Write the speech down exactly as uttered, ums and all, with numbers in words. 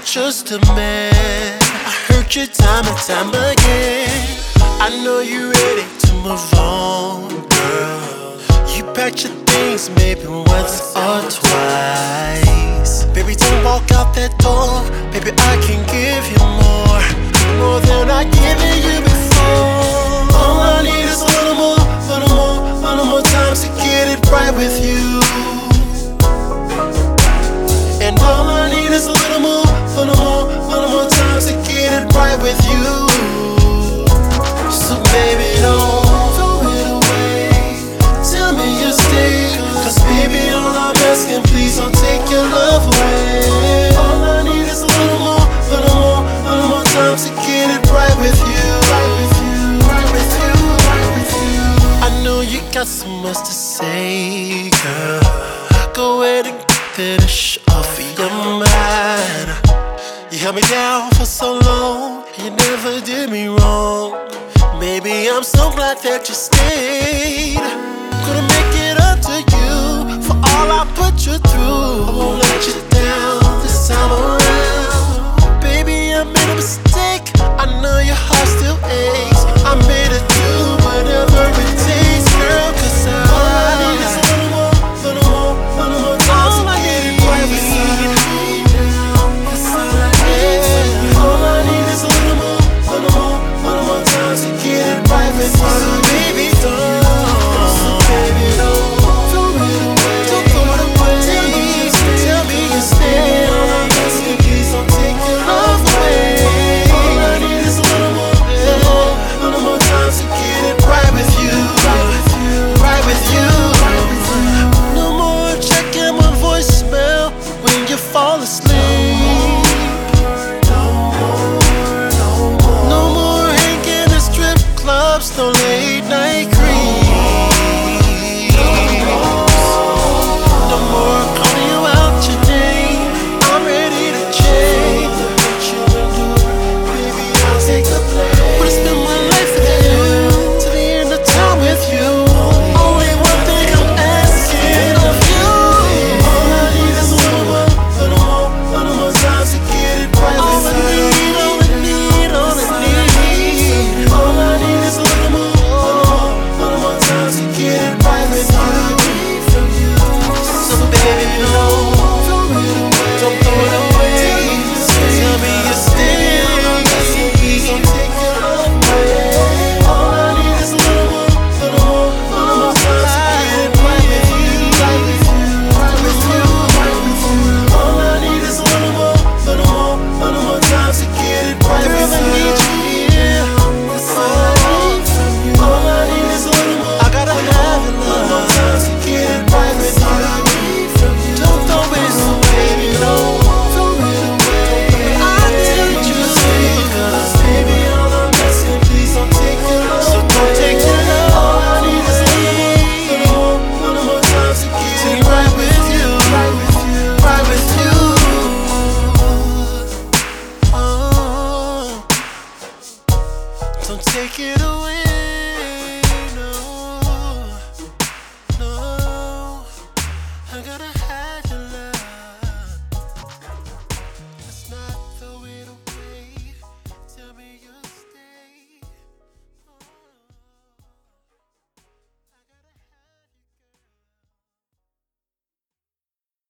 just a man. I hurt you time and time again. I know you're ready to move on, girl. You packed your things maybe once or twice. Baby, don't walk out that door. Baby, I can give you more, more than I given you before. All I need is a little more, little more, little more times to get it right with you. And all I need is a little more, little more, little more times to get it right with you. So baby, don't throw it away. Tell me you stay, cause baby, all I'm asking, please don't take your love away. All I need is a little more, little more, little more times to get it right with you. Right with you, right with you, right with you. I know you got so much to say, girl. Go ahead and finish off your mind. You held me down for so long, you never did me wrong. Baby, I'm so glad that you stayed. Gonna make it up to you for all I put you through. I won't let you down this time around. Baby, I made a mistake, I know your heart still aches. I made it do whatever it takes, girl, cause I all I need is a little more, little more, little more time to get it right with you. That's all I need. All I need is a little more, little more, little more time to get it right with you. So baby, don't, so baby, don't throw it away. Don't throw it away. Tell me you stay, tell me you stay. All I'm asking, please don't take your love away. All I need is a little more, little more, little more time to get it right with you. Right with you, right with you. No more checking my voicemail when you fall asleep. No more hanging in strip clubs, no late night creeps. No more calling you out your name. I'm ready to change. What you endure, baby, I'll take the blame. Wanna spend my life with you, to the end of time with you. Only one thing I'm asking of you. All I need is a little more, little more, little more time to get it right with you. All I need, all I need, all I need is a little more, little more, little more time to get it right with you. So baby, don't throw it away. Don't throw it away. Tell me you stay. Please don't take your love away. All I need is a little more, little more, little more time to get it right with you. Right with you, right with you, right with you. All I need is a little more, little more, little more time to get it right with you. Girl, I need you here. That's all I need from you. All I need is a little more. I gotta have it, little more time to get it right with you. Don't throw it away, don't throw it away. I need you to stay, cause baby, all I'm asking, please don't take your love. So don't take your love. All I need is a little more, little more time to get it right with you, right with you, right with you. Oh, don't take it away.